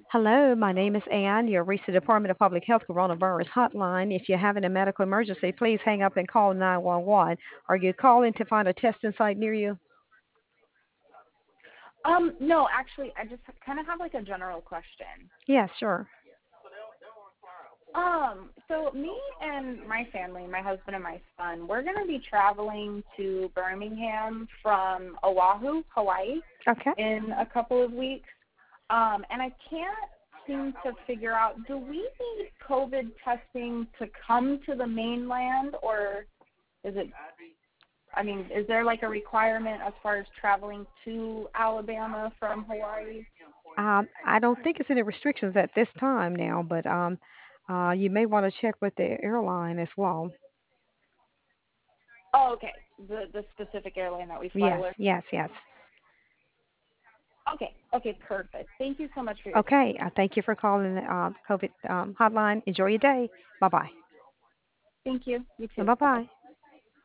Hello, my name is Ann. You've reached the Department of Public Health Coronavirus Hotline. If you're having a medical emergency, please hang up and call 911. Are you calling to find a testing site near you? No, actually, I just kind of have like a general question. Yeah, sure. So me and my family, my husband and my son, we're going to be traveling to Birmingham from Oahu, Hawaii, Okay. in a couple of weeks. And I can't seem to figure out, do we need COVID testing to come to the mainland, or is it, is there like a requirement as far as traveling to Alabama from Hawaii? I don't think it's any restrictions at this time now, but you may want to check with the airline as well. Oh, okay. The specific airline that we fly Yes, with. yes, yes. Okay. Okay, perfect. Thank you so much for your time. Okay. Thank you for calling the COVID hotline. Enjoy your day. Bye bye. Thank you. You too. Bye Bye-bye. bye.